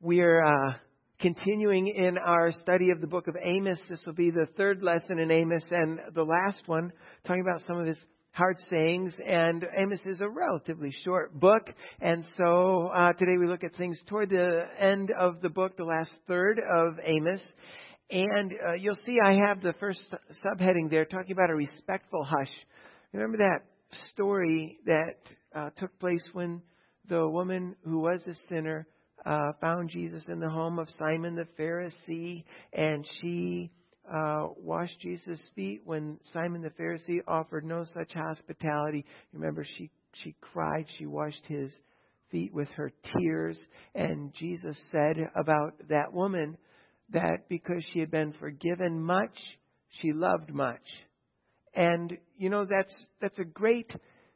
We're continuing in our study of the book of Amos. This will be the third lesson in Amos and the last one, talking about some of his hard sayings. And Amos is a relatively short book. And so today we look at things toward the end of the book, the last third of Amos. And you'll see I have the first subheading there talking about a respectful hush. Remember that story that took place when the woman who was a sinner found Jesus in the home of Simon the Pharisee, and she washed Jesus' feet when Simon the Pharisee offered no such hospitality. Remember, she cried. She washed his feet with her tears. And Jesus said about that woman that because she had been forgiven much, she loved much. And you know, that's a great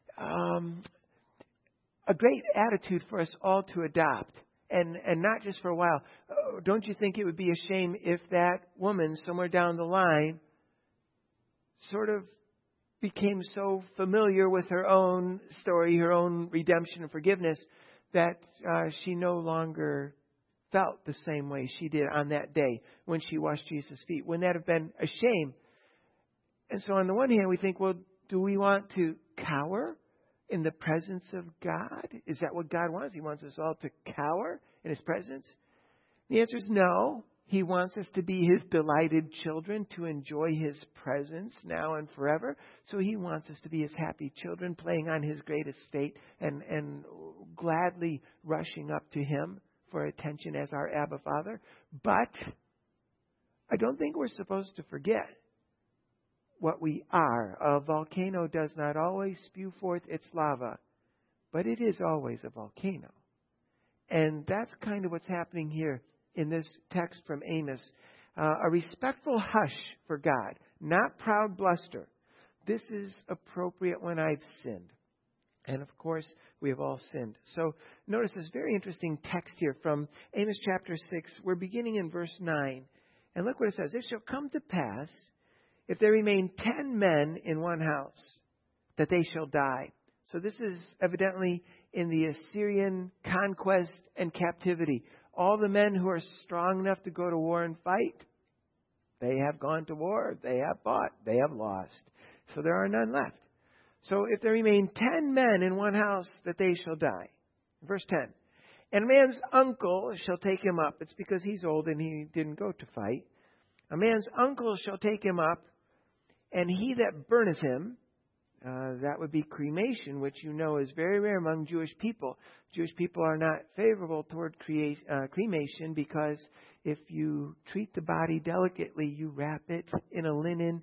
attitude for us all to adopt. And not just for a while. Don't you think it would be a shame if that woman somewhere down the line sort of became so familiar with her own story, her own redemption and forgiveness, that she no longer felt the same way she did on that day when she washed Jesus' feet? Wouldn't that have been a shame? And so on the one hand, we think, well, do we want to cower in the presence of God? Is that what God wants? He wants us all to cower in His presence? The answer is no. He wants us to be His delighted children, to enjoy His presence now and forever. So He wants us to be His happy children, playing on His great estate and gladly rushing up to Him for attention as our Abba Father. But I don't think we're supposed to forget what we are. A volcano does not always spew forth its lava, but it is always a volcano. And that's kind of what's happening here in this text from Amos. A respectful hush for God, not proud bluster. This is appropriate when I've sinned. And of course, we have all sinned. So notice this very interesting text here from Amos chapter 6. We're beginning in verse 9. And look what it says. It shall come to pass, if there remain 10 men in one house, that they shall die. So this is evidently in the Assyrian conquest and captivity. All the men who are strong enough to go to war and fight, they have gone to war, they have fought, they have lost. So there are none left. So if there remain 10 men in one house, that they shall die. Verse 10. And a man's uncle shall take him up. It's because he's old and he didn't go to fight. A man's uncle shall take him up, and he that burneth him, that would be cremation, which you know is very rare among Jewish people. Jewish people are not favorable toward cremation because if you treat the body delicately, you wrap it in a linen,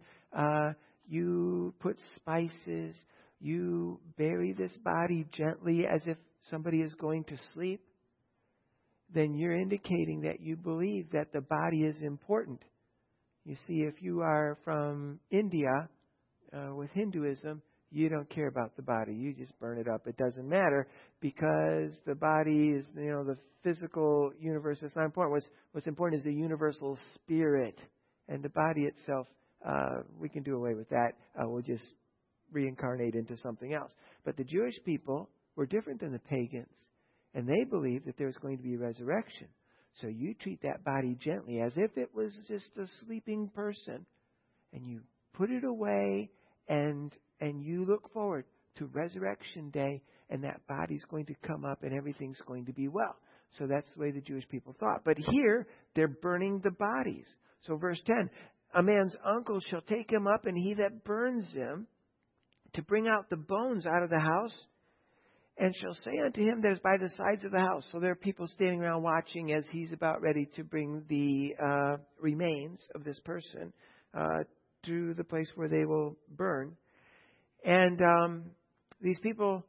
you put spices, you bury this body gently as if somebody is going to sleep, then you're indicating that you believe that the body is important. You see, if you are from India with Hinduism, you don't care about the body. You just burn it up. It doesn't matter because the body is, the physical universe is not important. What's important is the universal spirit. And the body itself, we can do away with that. We'll just reincarnate into something else. But the Jewish people were different than the pagans. And they believed that there was going to be a resurrection. So you treat that body gently as if it was just a sleeping person. And you put it away and you look forward to resurrection day, and that body's going to come up and everything's going to be well. So that's the way the Jewish people thought. But here, they're burning the bodies. So verse 10, a man's uncle shall take him up, and he that burns him, to bring out the bones out of the house, and shall say unto him that is by the sides of the house. So there are people standing around watching as he's about ready to bring the remains of this person to the place where they will burn. And these people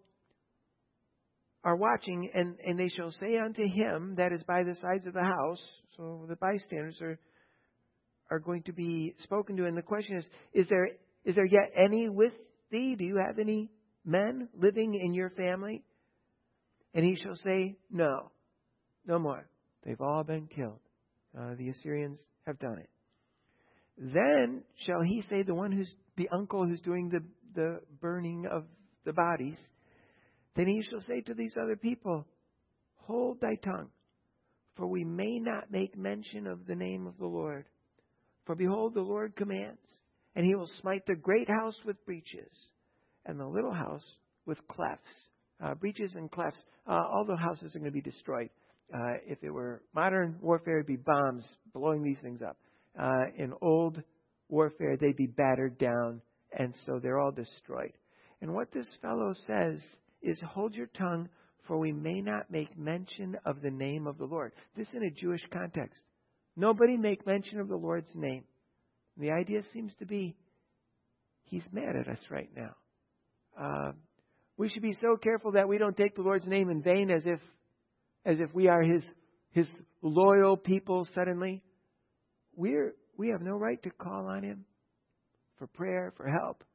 are watching, and they shall say unto him that is by the sides of the house. So the bystanders are going to be spoken to. And the question is there yet any with thee? Do you have any men living in your family? And he shall say, no more. They've all been killed. The Assyrians have done it. Then shall he say, the uncle who's doing the burning of the bodies, then he shall say to these other people, hold thy tongue, for we may not make mention of the name of the Lord. For behold, the Lord commands, and he will smite the great house with breaches, and the little house with clefts. Breaches and clefts, all the houses are going to be destroyed. If it were modern warfare, it would be bombs blowing these things up. In old warfare, they'd be battered down, and so they're all destroyed. And what this fellow says is, hold your tongue, for we may not make mention of the name of the Lord. This in a Jewish context. Nobody make mention of the Lord's name. The idea seems to be, he's mad at us right now. We should be so careful that we don't take the Lord's name in vain as if we are his loyal people suddenly. We have no right to call on him for prayer, for help.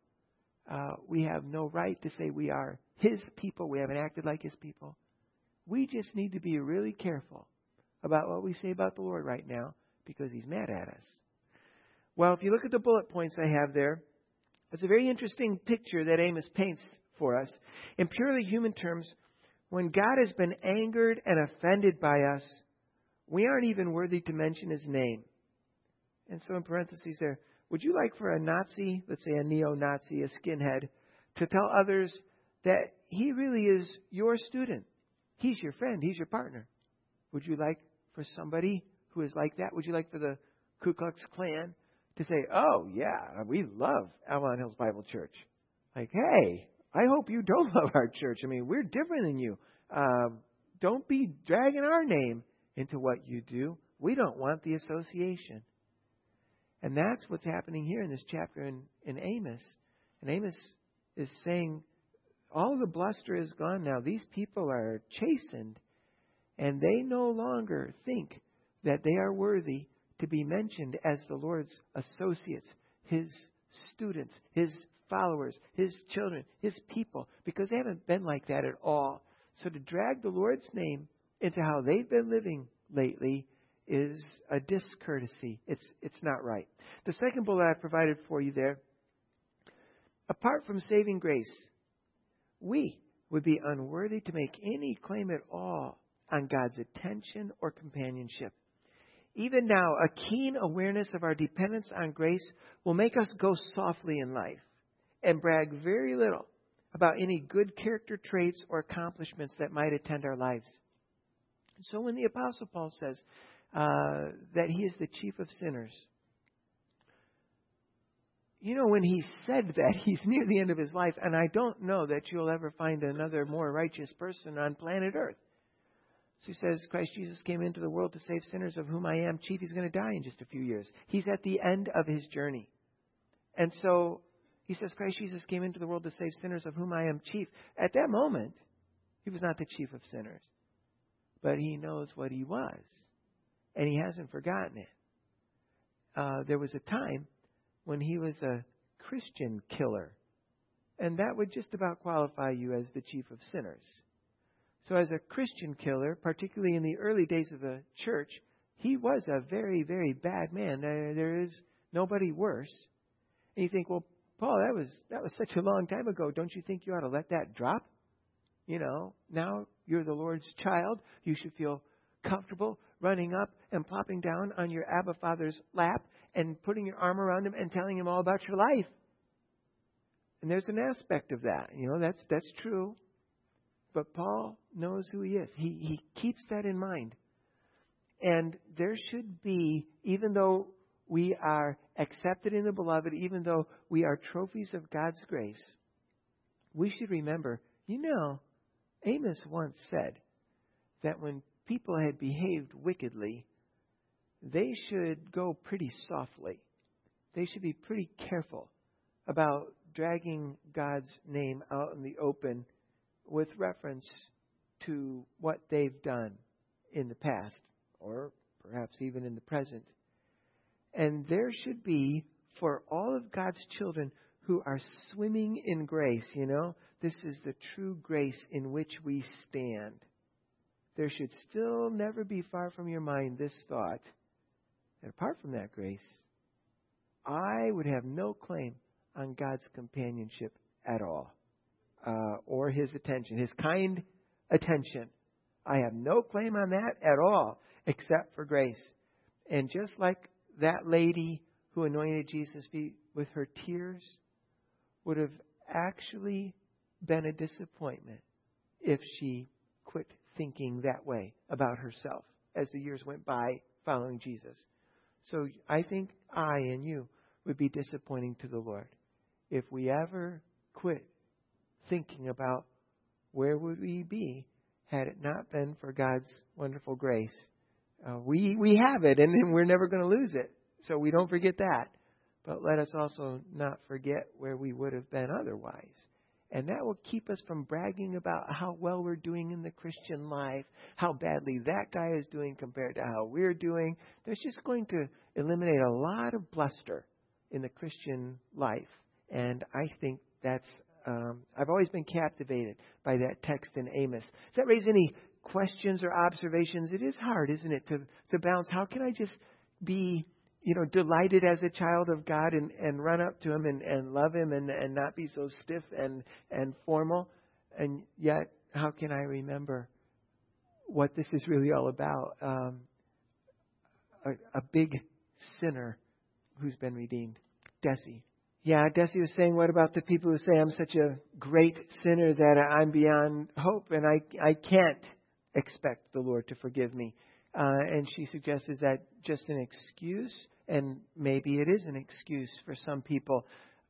We have no right to say we are his people. We haven't acted like his people. We just need to be really careful about what we say about the Lord right now, because he's mad at us. Well, if you look at the bullet points I have there, it's a very interesting picture that Amos paints for us. In purely human terms, when God has been angered and offended by us, we aren't even worthy to mention his name. And so in parentheses there, would you like for a Nazi, let's say a neo-Nazi, a skinhead, to tell others that he really is your student? He's your friend. He's your partner. Would you like for somebody who is like that? Would you like for the Ku Klux Klan to say, oh, yeah, we love Avalon Hills Bible Church? Like, hey, I hope you don't love our church. I mean, we're different than you. Don't be dragging our name into what you do. We don't want the association. And that's what's happening here in this chapter in Amos. And Amos is saying, all the bluster is gone now. These people are chastened, and they no longer think that they are worthy to be mentioned as the Lord's associates, his students, his followers, his children, his people, because they haven't been like that at all. So to drag the Lord's name into how they've been living lately is a discourtesy. It's not right. The second bullet I provided for you there, apart from saving grace, we would be unworthy to make any claim at all on God's attention or companionship. Even now, a keen awareness of our dependence on grace will make us go softly in life and brag very little about any good character traits or accomplishments that might attend our lives. So when the Apostle Paul says that he is the chief of sinners, you know, when he said that, he's near the end of his life, and I don't know that you'll ever find another more righteous person on planet Earth. So he says, Christ Jesus came into the world to save sinners, of whom I am chief. He's going to die in just a few years. He's at the end of his journey. And so he says, Christ Jesus came into the world to save sinners, of whom I am chief. At that moment, he was not the chief of sinners. But he knows what he was. And he hasn't forgotten it. There was a time when he was a Christian killer. And that would just about qualify you as the chief of sinners. So as a Christian killer, particularly in the early days of the church, he was a very, very bad man. There is nobody worse. And you think, well, Paul, that was such a long time ago. Don't you think you ought to let that drop? You know, now you're the Lord's child. You should feel comfortable running up and plopping down on your Abba Father's lap and putting your arm around him and telling him all about your life. And there's an aspect of that. You know, that's true. But Paul knows who he is. He keeps that in mind. And there should be, even though we are accepted in the beloved, even though we are trophies of God's grace, we should remember, you know, Amos once said that when people had behaved wickedly, they should go pretty softly. They should be pretty careful about dragging God's name out in the open with reference to what they've done in the past, or perhaps even in the present. And there should be, for all of God's children who are swimming in grace, you know, this is the true grace in which we stand. There should still never be far from your mind this thought, that apart from that grace, I would have no claim on God's companionship at all, or his attention, his kind attention. I have no claim on that at all. except for grace. And just like that lady who anointed Jesus' feet with her tears would have actually been a disappointment if she quit thinking that way about herself as the years went by following Jesus. So I think I and you would be disappointing to the Lord if we ever quit thinking about where would we be had it not been for God's wonderful grace. We have it, and we're never going to lose it. So we don't forget that. But let us also not forget where we would have been otherwise. And that will keep us from bragging about how well we're doing in the Christian life, how badly that guy is doing compared to how we're doing. There's just going to eliminate a lot of bluster in the Christian life. And I think that's, I've always been captivated by that text in Amos. Does that raise any questions or observations? It is hard, isn't it, to balance. How can I just be, delighted as a child of God and run up to Him and love Him and not be so stiff and formal? And yet, how can I remember what this is really all about? A big sinner who's been redeemed. Desi. Yeah, Desi was saying, what about the people who say I'm such a great sinner that I'm beyond hope and I can't expect the Lord to forgive me? And she suggests, is that just an excuse? And maybe it is an excuse for some people.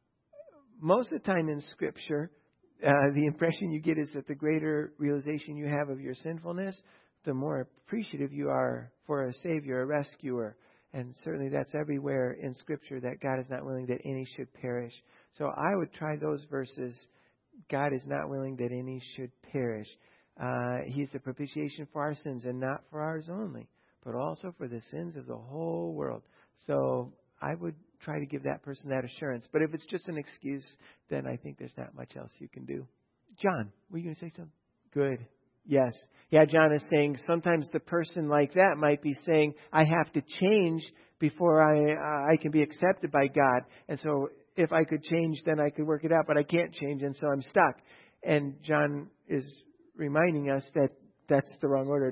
Most of the time in Scripture, the impression you get is that the greater realization you have of your sinfulness, the more appreciative you are for a Savior, a rescuer. And certainly that's everywhere in Scripture, that God is not willing that any should perish. So I would try those verses. God is not willing that any should perish. He's the propitiation for our sins, and not for ours only, but also for the sins of the whole world. So I would try to give that person that assurance. But if it's just an excuse, then I think there's not much else you can do. John, were you going to say something? Good. Yes. Yeah, John is saying sometimes the person like that might be saying, I have to change before I can be accepted by God. And so if I could change, then I could work it out, but I can't change, and so I'm stuck. And John is reminding us that that's the wrong order.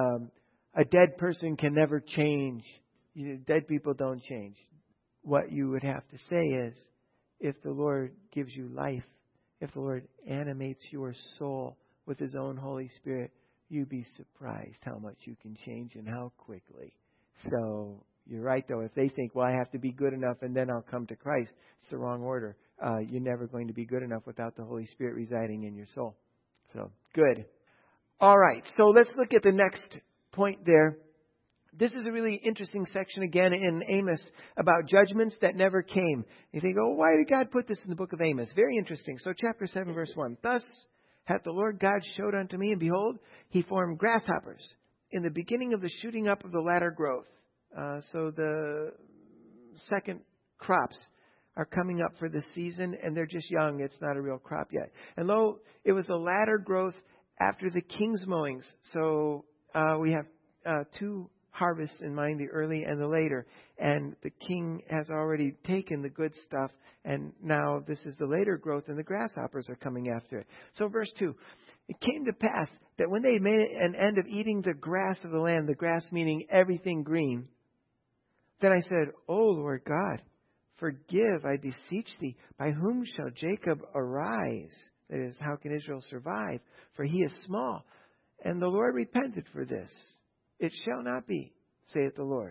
A dead person can never change. Dead people don't change. What you would have to say is, if the Lord gives you life, if the Lord animates your soul with His own Holy Spirit, you'd be surprised how much you can change and how quickly. So you're right, though. If they think, well, I have to be good enough and then I'll come to Christ, it's the wrong order. You're never going to be good enough without the Holy Spirit residing in your soul. So, good. All right, so let's look at the next point there. This is a really interesting section again in Amos about judgments that never came. You think, oh, why did God put this in the book of Amos? Very interesting. So chapter 7, verse 1. Thus hath the Lord God showed unto me, and behold, He formed grasshoppers in the beginning of the shooting up of the latter growth. So the second crops are coming up for this season, and they're just young. It's not a real crop yet. And lo, it was the latter growth after the king's mowings. So we have two harvests in mind, the early and the later. And the king has already taken the good stuff, and now this is the later growth, and the grasshoppers are coming after it. So verse 2, it came to pass that when they made an end of eating the grass of the land, the grass meaning everything green, then I said, O Lord God, forgive, I beseech Thee, by whom shall Jacob arise? That is, how can Israel survive? For he is small. And the Lord repented for this. It shall not be, saith the Lord.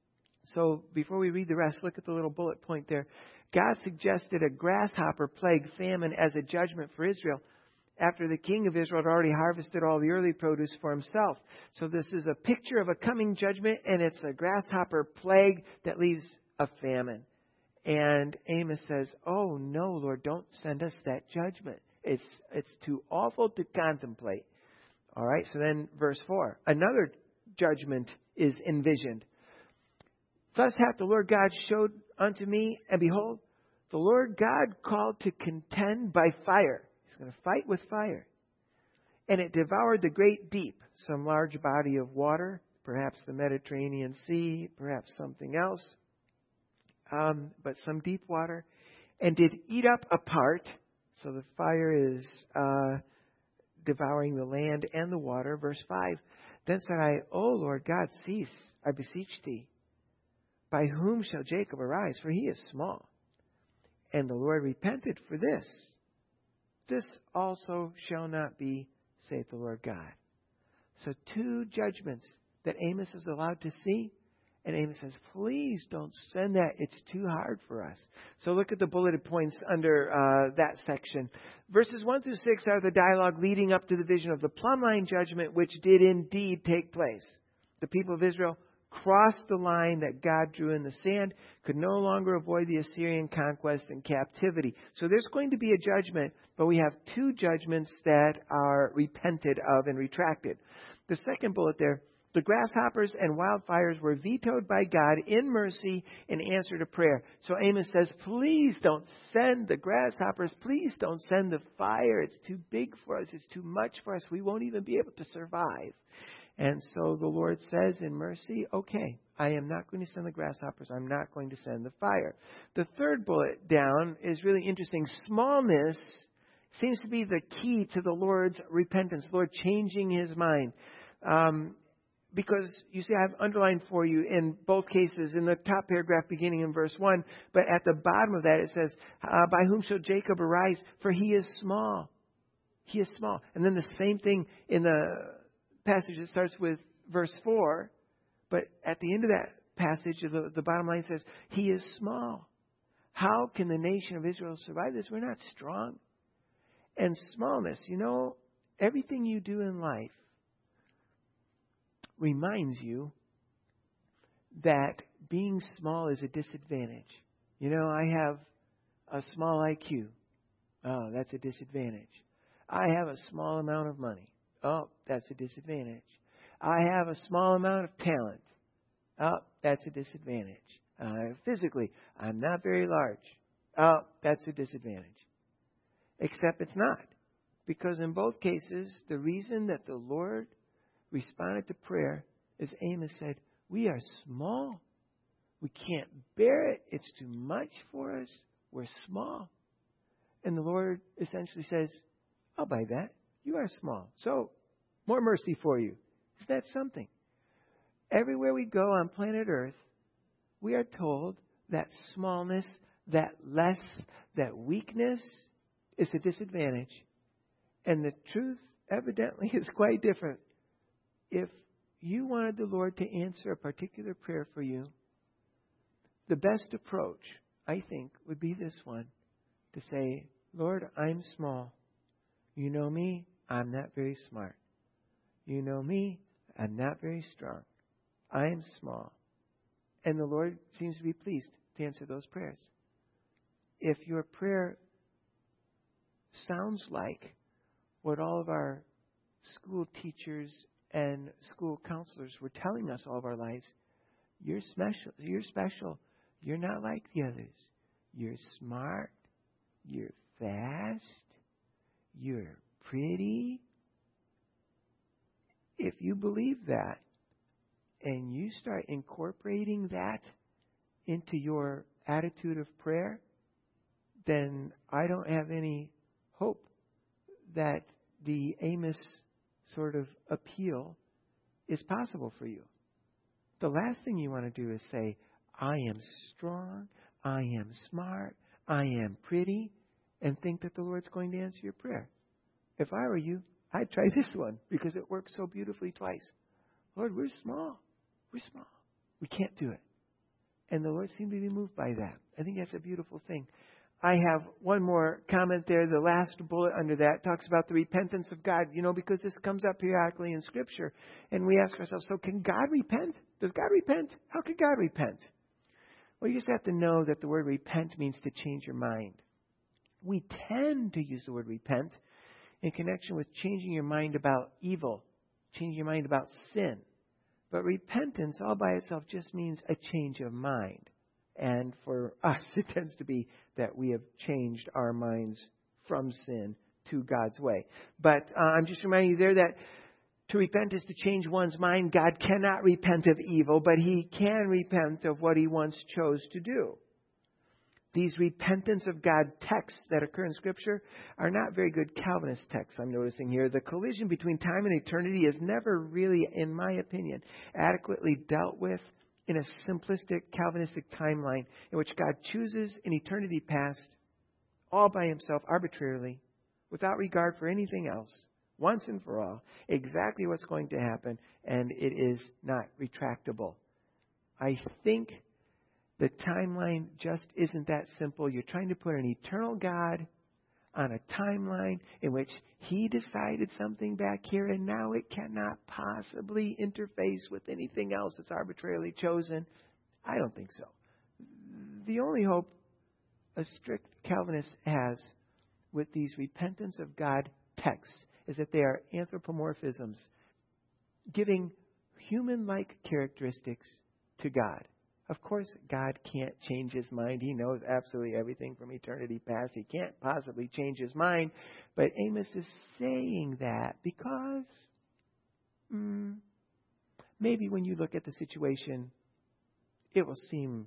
So before we read the rest, look at the little bullet point there. God suggested a grasshopper plague famine as a judgment for Israel after the king of Israel had already harvested all the early produce for himself. So this is a picture of a coming judgment, and it's a grasshopper plague that leaves a famine. And Amos says, oh no, Lord, don't send us that judgment. It's too awful to contemplate. All right, so then verse 4, another judgment is envisioned. Thus hath the Lord God showed unto me, and behold, the Lord God called to contend by fire. He's going to fight with fire. And it devoured the great deep, some large body of water, perhaps the Mediterranean Sea, perhaps something else, but some deep water, and did eat up a part. So the fire is devouring the land and the water. Verse 5, Then said I, O Lord God, cease, I beseech thee. By whom shall Jacob arise? For he is small. And the Lord repented for this. This also shall not be, saith the Lord God. So 2 judgments that Amos is allowed to see. And Amos says, please don't send that. It's too hard for us. So look at the bulleted points under that section. Verses 1 through 6 are the dialogue leading up to the vision of the plumb line judgment, which did indeed take place. The people of Israel crossed the line that God drew in the sand, could no longer avoid the Assyrian conquest and captivity. So there's going to be a judgment, but we have 2 judgments that are repented of and retracted. The second bullet there, the grasshoppers and wildfires were vetoed by God in mercy in answer to prayer. So Amos says, please don't send the grasshoppers. Please don't send the fire. It's too big for us. It's too much for us. We won't even be able to survive. And so the Lord says in mercy, okay, I am not going to send the grasshoppers. I'm not going to send the fire. The third bullet down is really interesting. Smallness seems to be the key to the Lord's repentance, the Lord changing his mind. Because, you see, I've underlined for you in both cases, in the top paragraph beginning in verse 1, but at the bottom of that it says, by whom shall Jacob arise? For he is small. He is small. And then the same thing in the passage that starts with verse 4, but at the end of that passage, the bottom line says, he is small. How can the nation of Israel survive this? We're not strong. And smallness, everything you do in life reminds you that being small is a disadvantage. I have a small IQ. Oh, that's a disadvantage. I have a small amount of money. Oh, that's a disadvantage. I have a small amount of talent. Oh, that's a disadvantage. Physically, I'm not very large. Oh, that's a disadvantage. Except it's not. Because in both cases, the reason that the Lord responded to prayer is Amos said, we are small. We can't bear it. It's too much for us. We're small. And the Lord essentially says, I'll buy that. You are small. So, more mercy for you. Isn't that something? Everywhere we go on planet Earth, we are told that smallness, that less, that weakness is a disadvantage. And the truth evidently is quite different. If you wanted the Lord to answer a particular prayer for you, the best approach, I think, would be this one. To say, Lord, I'm small. You know me, I'm not very smart. You know me, I'm not very strong. I am small. And the Lord seems to be pleased to answer those prayers. If your prayer sounds like what all of our school teachers and school counselors were telling us all of our lives, you're special. You're special. You're not like the others. You're smart. You're fast. You're pretty. If you believe that and you start incorporating that into your attitude of prayer, then I don't have any hope that the Amos sort of appeal is possible for you. The last thing you want to do is say, I am strong, I am smart, I am pretty, and think that the Lord's going to answer your prayer. If I were you, I'd try this one because it works so beautifully twice. Lord, we're small. We're small. We can't do it. And the Lord seemed to be moved by that. I think that's a beautiful thing. I have one more comment there. The last bullet under that talks about the repentance of God, because this comes up periodically in Scripture. And we ask ourselves, so can God repent? Does God repent? How can God repent? Well, you just have to know that the word repent means to change your mind. We tend to use the word repent in connection with changing your mind about evil, changing your mind about sin. But repentance all by itself just means a change of mind. And for us, it tends to be that we have changed our minds from sin to God's way. But I'm just reminding you there that to repent is to change one's mind. God cannot repent of evil, but He can repent of what He once chose to do. These repentance of God texts that occur in Scripture are not very good Calvinist texts, I'm noticing here. The collision between time and eternity is never really, in my opinion, adequately dealt with in a simplistic Calvinistic timeline in which God chooses in eternity past, all by himself, arbitrarily, without regard for anything else, once and for all, exactly what's going to happen, and it is not retractable. I think the timeline just isn't that simple. You're trying to put an eternal God on a timeline in which he decided something back here, and now it cannot possibly interface with anything else that's arbitrarily chosen. I don't think so. The only hope a strict Calvinist has with these repentance of God texts is that they are anthropomorphisms, giving human-like characteristics to God. Of course, God can't change his mind. He knows absolutely everything from eternity past. He can't possibly change his mind. But Amos is saying that because maybe when you look at the situation, it will seem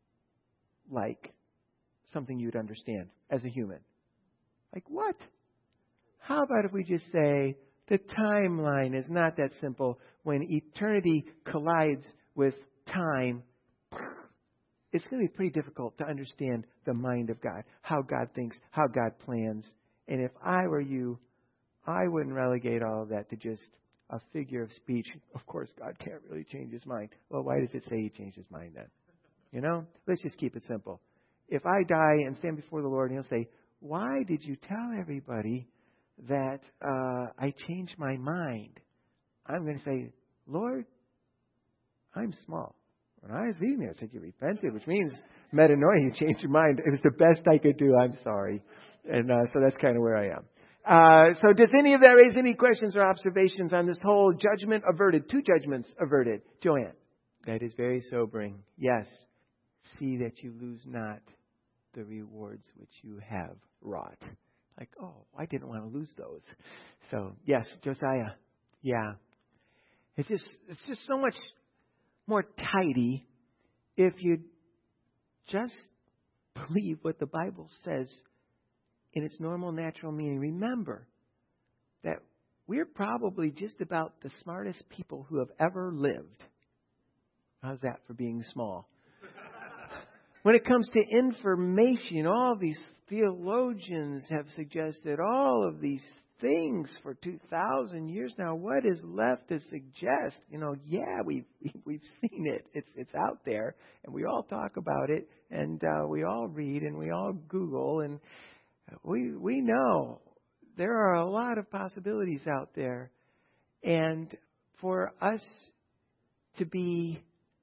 like something you'd understand as a human. Like, what? How about if we just say the timeline is not that simple? When eternity collides with time, it's going to be pretty difficult to understand the mind of God, how God thinks, how God plans. And if I were you, I wouldn't relegate all of that to just a figure of speech. Of course, God can't really change his mind. Well, why does it say he changed his mind then? You know, let's just keep it simple. If I die and stand before the Lord and he'll say, why did you tell everybody that I changed my mind? I'm going to say, Lord, I'm small. When I was reading it, I said, you repented, which means metanoia, you changed your mind. It was the best I could do. I'm sorry. And so that's kind of where I am. So does any of that raise any questions or observations on this whole judgment averted? 2 judgments averted. Joanne? That is very sobering. Yes. See that you lose not the rewards which you have wrought. Like, oh, I didn't want to lose those. So, yes, Josiah. Yeah. It's just so much more tidy if you just believe what the Bible says in its normal, natural meaning. Remember that we're probably just about the smartest people who have ever lived. How's that for being small? When it comes to information, all these theologians have suggested all of these things for 2,000 years now. What is left to suggest? Yeah, we've seen it. It's out there, and we all talk about it, and we all read, and we all Google, and we know there are a lot of possibilities out there, and for us to be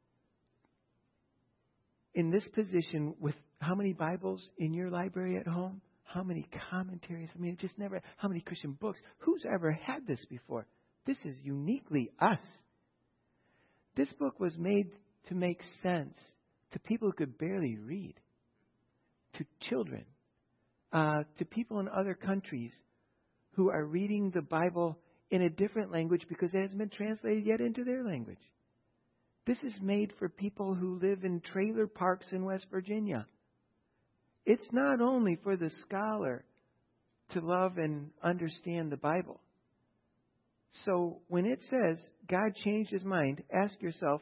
in this position with how many Bibles in your library at home? How many commentaries? I mean, just never. How many Christian books? Who's ever had this before? This is uniquely us. This book was made to make sense to people who could barely read, to children, to people in other countries who are reading the Bible in a different language because it hasn't been translated yet into their language. This is made for people who live in trailer parks in West Virginia. It's not only for the scholar to love and understand the Bible. So when it says God changed his mind, ask yourself,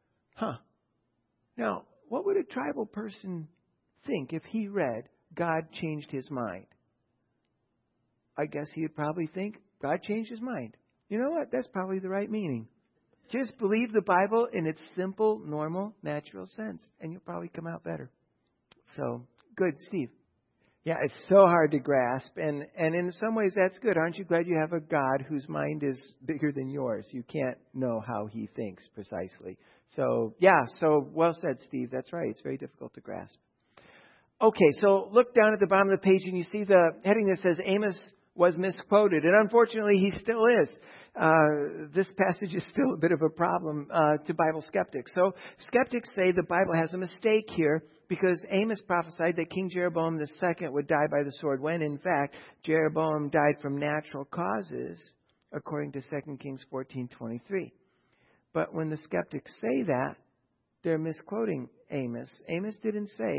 now, what would a tribal person think if he read God changed his mind? I guess he would probably think God changed his mind. You know what? That's probably the right meaning. Just believe the Bible in its simple, normal, natural sense, and you'll probably come out better. So, good, Steve. Yeah, it's so hard to grasp, and in some ways that's good. Aren't you glad you have a God whose mind is bigger than yours? You can't know how he thinks precisely. So, yeah, so well said, Steve. That's right. It's very difficult to grasp. Okay, so look down at the bottom of the page, and you see the heading that says Amos was misquoted, and unfortunately he still is. This passage is still a bit of a problem to Bible skeptics. So skeptics say the Bible has a mistake here because Amos prophesied that King Jeroboam II would die by the sword, when in fact Jeroboam died from natural causes, according to 2 Kings 14:23. But when the skeptics say that, they're misquoting Amos. Amos didn't say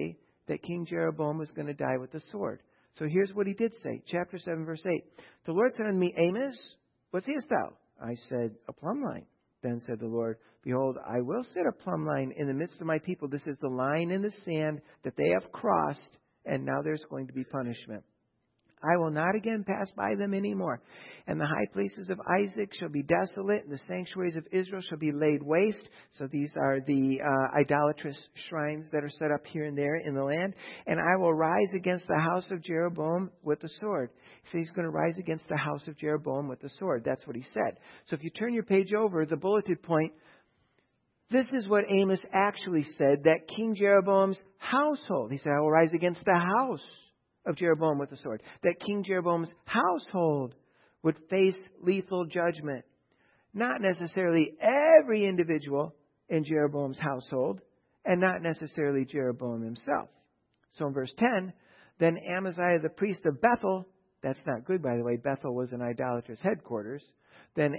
that King Jeroboam was going to die with the sword. So here's what he did say. Chapter 7, verse 8. The Lord said unto me, Amos, what seest thou? I said, a plumb line. Then said the Lord, behold, I will set a plumb line in the midst of my people. This is the line in the sand that they have crossed, and now there's going to be punishment. I will not again pass by them any more. And the high places of Isaac shall be desolate, and the sanctuaries of Israel shall be laid waste. So these are the idolatrous shrines that are set up here and there in the land. And I will rise against the house of Jeroboam with the sword. So he's going to rise against the house of Jeroboam with the sword. That's what he said. So if you turn your page over, the bulleted point, this is what Amos actually said, that King Jeroboam's household, he said, I will rise against the house of Jeroboam with the sword, that King Jeroboam's household would face lethal judgment. Not necessarily every individual in Jeroboam's household, and not necessarily Jeroboam himself. So in verse 10, then Amaziah the priest of Bethel, that's not good by the way, Bethel was an idolatrous headquarters, then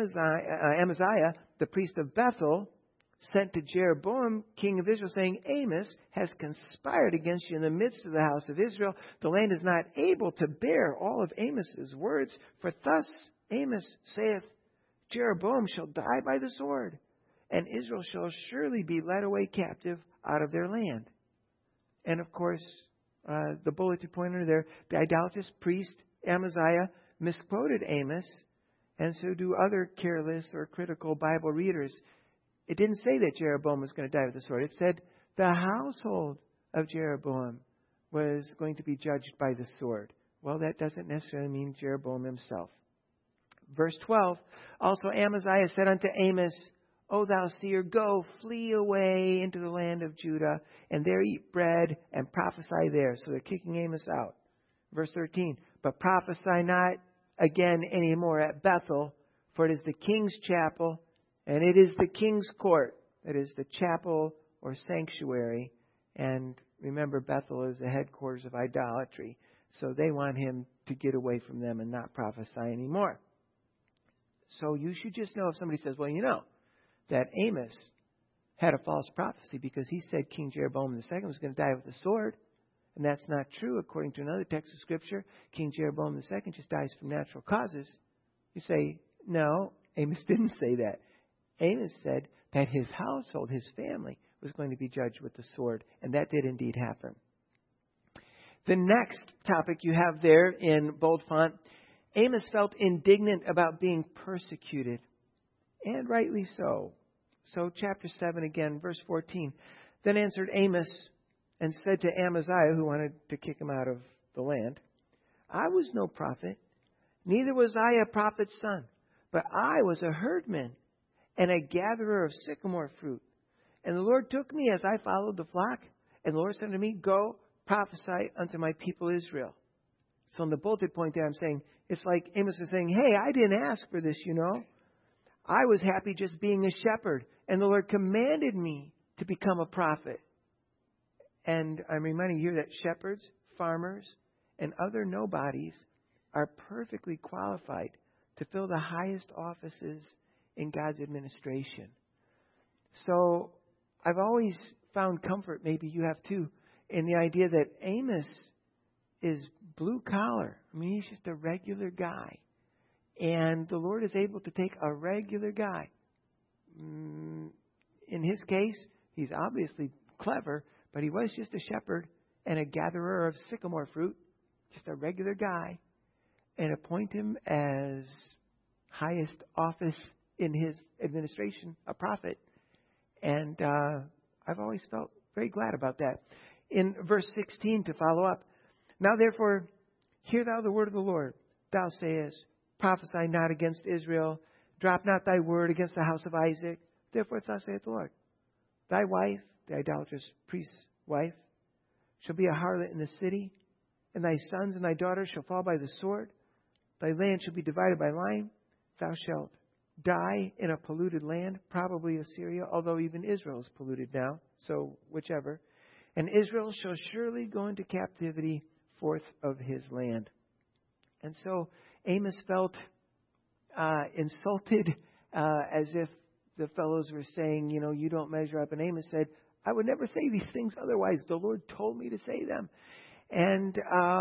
Amaziah the priest of Bethel sent to Jeroboam, king of Israel, saying, Amos has conspired against you in the midst of the house of Israel. The land is not able to bear all of Amos's words. For thus Amos saith, Jeroboam shall die by the sword, and Israel shall surely be led away captive out of their land. And of course, the bulleted pointer there, the idolatrous priest Amaziah misquoted Amos, and so do other careless or critical Bible readers. It didn't say that Jeroboam was going to die with the sword. It said the household of Jeroboam was going to be judged by the sword. Well, that doesn't necessarily mean Jeroboam himself. Verse 12, also Amaziah said unto Amos, O thou seer, go, flee away into the land of Judah, and there eat bread and prophesy there. So they're kicking Amos out. Verse 13, but prophesy not again any more at Bethel, for it is the king's chapel, and it is the king's court. It is the chapel or sanctuary. And remember, Bethel is the headquarters of idolatry. So they want him to get away from them and not prophesy anymore. So you should just know if somebody says, well, you know, that Amos had a false prophecy because he said King Jeroboam II was going to die with the sword. And that's not true. According to another text of Scripture, King Jeroboam II just dies from natural causes. You say, no, Amos didn't say that. Amos said that his household, his family, was going to be judged with the sword. And that did indeed happen. The next topic you have there in bold font, Amos felt indignant about being persecuted. And rightly so. So chapter 7 again, verse 14. Then answered Amos and said to Amaziah, who wanted to kick him out of the land, I was no prophet, neither was I a prophet's son, but I was a herdman and a gatherer of sycamore fruit. And the Lord took me as I followed the flock. And the Lord said to me, go prophesy unto my people Israel. So in the bulleted point there, I'm saying, it's like Amos is saying, hey, I didn't ask for this, you know. I was happy just being a shepherd. And the Lord commanded me to become a prophet. And I'm reminding you that shepherds, farmers, and other nobodies are perfectly qualified to fill the highest offices in God's administration. So I've always found comfort, maybe you have too, in the idea that Amos is blue collar. I mean, he's just a regular guy. And the Lord is able to take a regular guy. In his case, he's obviously clever, but he was just a shepherd and a gatherer of sycamore fruit, just a regular guy, and appoint him as highest office in his administration, a prophet. And I've always felt very glad about that. In verse 16, to follow up, now therefore, hear thou the word of the Lord. Thou sayest, prophesy not against Israel, drop not thy word against the house of Isaac. Therefore thus saith the Lord, thy wife, the idolatrous priest's wife, shall be a harlot in the city, and thy sons and thy daughters shall fall by the sword. Thy land shall be divided by line. Thou shalt die in a polluted land, probably Assyria, although even Israel is polluted now, so whichever. And Israel shall surely go into captivity forth of his land. And so Amos felt insulted, as if the fellows were saying, you don't measure up. And Amos said, I would never say these things otherwise. The Lord told me to say them. And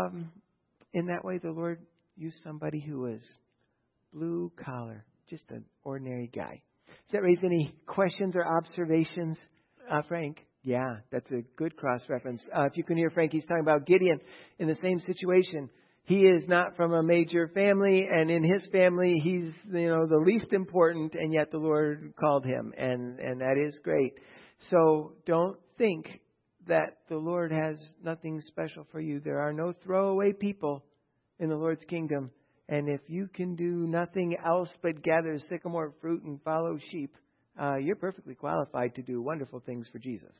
in that way, the Lord used somebody who was blue collar, just an ordinary guy. Does that raise any questions or observations, Frank? Yeah, that's a good cross-reference. If you can hear Frank, he's talking about Gideon in the same situation. He is not from a major family, and in his family, he's the least important, and yet the Lord called him, and that is great. So don't think that the Lord has nothing special for you. There are no throwaway people in the Lord's kingdom, and if you can do nothing else but gather sycamore fruit and follow sheep, you're perfectly qualified to do wonderful things for Jesus.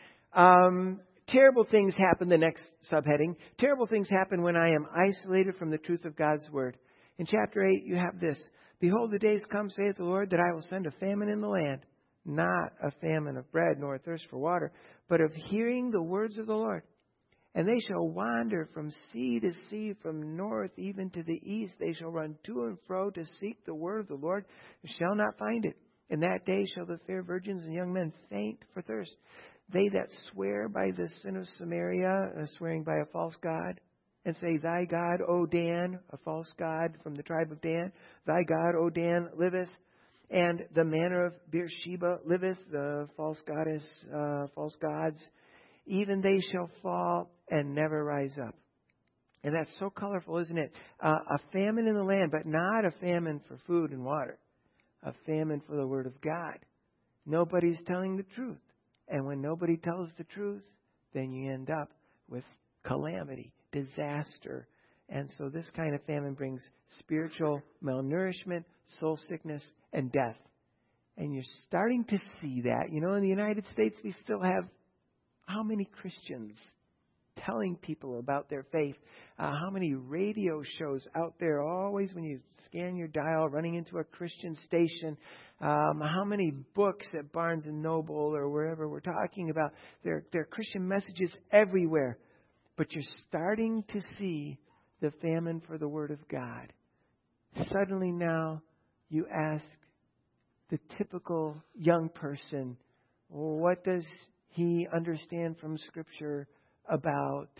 Terrible things happen, the next subheading. Terrible things happen when I am isolated from the truth of God's word. In chapter 8, you have this. Behold, the days come, saith the Lord, that I will send a famine in the land, not a famine of bread, nor a thirst for water, but of hearing the words of the Lord. And they shall wander from sea to sea, from north even to the east. They shall run to and fro to seek the word of the Lord, and shall not find it. In that day shall the fair virgins and young men faint for thirst. They that swear by the sin of Samaria, swearing by a false god, and say, Thy God, O Dan, a false god from the tribe of Dan, Thy God, O Dan, liveth, and the manner of Beersheba liveth, the false goddess, false gods, even they shall fall and never rise up. And that's so colorful, isn't it? A famine in the land, but not a famine for food and water. A famine for the word of God. Nobody's telling the truth. And when nobody tells the truth, then you end up with calamity, disaster. And so this kind of famine brings spiritual malnourishment, soul sickness, and death. And you're starting to see that. In the United States, we still have how many Christians telling people about their faith? How many radio shows out there always when you scan your dial running into a Christian station? How many books at Barnes & Noble or wherever we're talking about? There are Christian messages everywhere. But you're starting to see the famine for the Word of God. Suddenly now you ask the typical young person, what does he understand from Scripture about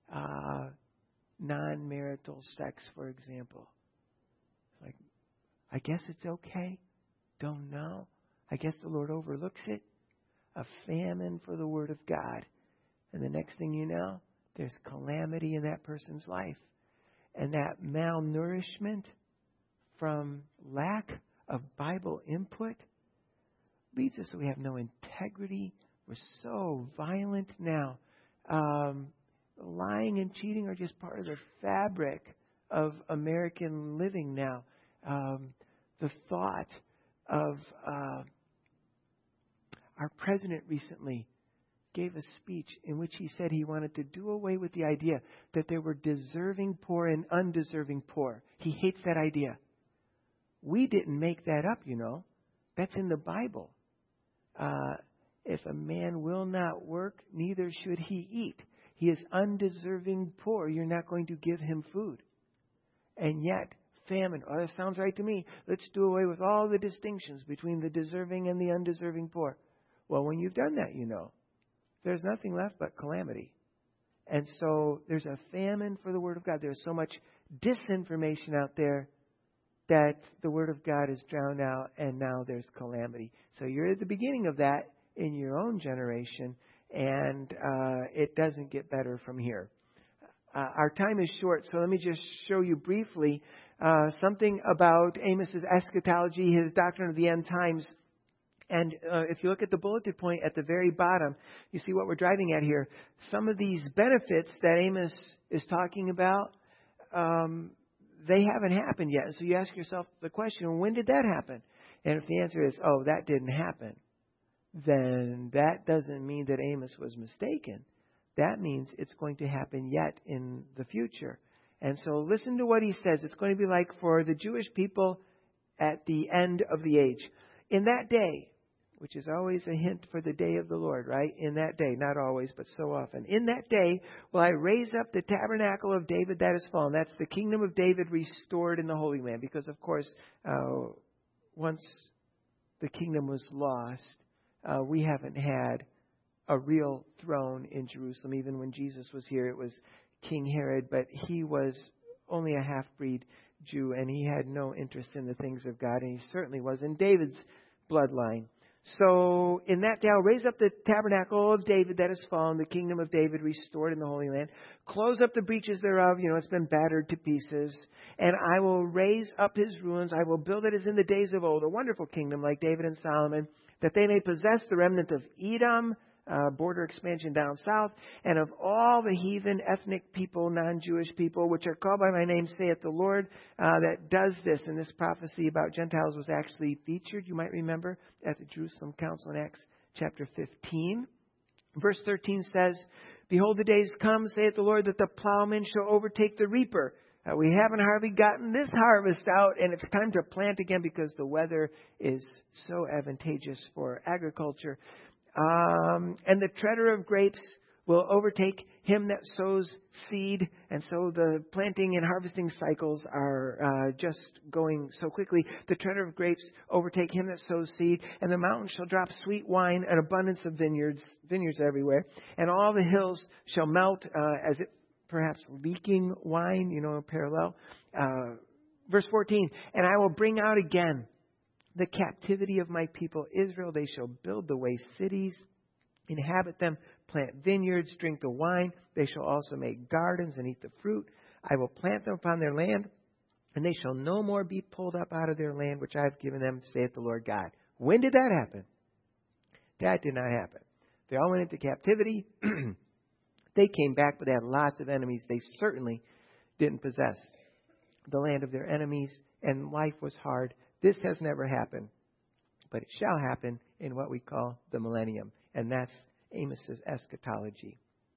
non-marital sex, for example? Like, I guess it's okay. Don't know. I guess the Lord overlooks it. A famine for the Word of God. And the next thing you know, there's calamity in that person's life. And that malnourishment from lack of Bible input leads us so we have no integrity. We're so violent now. Lying and cheating are just part of the fabric of American living now. The thought of our president recently gave a speech in which he said he wanted to do away with the idea that there were deserving poor and undeserving poor. He hates that idea. We didn't make that up, That's in the Bible. If a man will not work, neither should he eat. He is undeserving poor. You're not going to give him food. And yet, famine. Oh, that sounds right to me. Let's do away with all the distinctions between the deserving and the undeserving poor. Well, when you've done that, there's nothing left but calamity. And so there's a famine for the Word of God. There's so much disinformation out there that the Word of God is drowned out, and now there's calamity. So you're at the beginning of that in your own generation, and it doesn't get better from here. Our time is short, so let me just show you briefly something about Amos's eschatology, his doctrine of the end times. And if you look at the bulleted point at the very bottom, you see what we're driving at here. Some of these benefits that Amos is talking about, they haven't happened yet. So you ask yourself the question, when did that happen? And if the answer is, that didn't happen, then that doesn't mean that Amos was mistaken. That means it's going to happen yet in the future. And so listen to what he says. It's going to be like for the Jewish people at the end of the age. In that day, which is always a hint for the day of the Lord, right? In that day, not always, but so often. In that day will I raise up the tabernacle of David that is fallen. That's the kingdom of David restored in the Holy Land. Because, of course, once the kingdom was lost. We haven't had a real throne in Jerusalem. Even when Jesus was here, it was King Herod, but he was only a half-breed Jew, and he had no interest in the things of God, and he certainly was in David's bloodline. So in that day I'll raise up the tabernacle of David that is fallen, the kingdom of David restored in the Holy Land, close up the breaches thereof, it's been battered to pieces, and I will raise up his ruins. I will build it as in the days of old, a wonderful kingdom like David and Solomon, that they may possess the remnant of Edom, border expansion down south, and of all the heathen ethnic people, non-Jewish people, which are called by my name, saith the Lord, that does this. And this prophecy about Gentiles was actually featured, you might remember, at the Jerusalem Council in Acts chapter 15. Verse 13 says, Behold, the days come, saith the Lord, that the plowman shall overtake the reaper. We haven't hardly gotten this harvest out, and it's time to plant again because the weather is so advantageous for agriculture. And the treader of grapes will overtake him that sows seed. And so the planting and harvesting cycles are just going so quickly. The treader of grapes overtake him that sows seed. And the mountains shall drop sweet wine, an abundance of vineyards everywhere. And all the hills shall melt as it perhaps leaking wine, parallel. Verse 14, And I will bring out again the captivity of my people Israel. They shall build the waste cities, inhabit them, plant vineyards, drink the wine. They shall also make gardens and eat the fruit. I will plant them upon their land, and they shall no more be pulled up out of their land, which I have given them, saith the Lord God. When did that happen? That did not happen. They all went into captivity. They came back, but they had lots of enemies. They certainly didn't possess the land of their enemies, and life was hard. This has never happened, but it shall happen in what we call the millennium, and that's Amos's eschatology.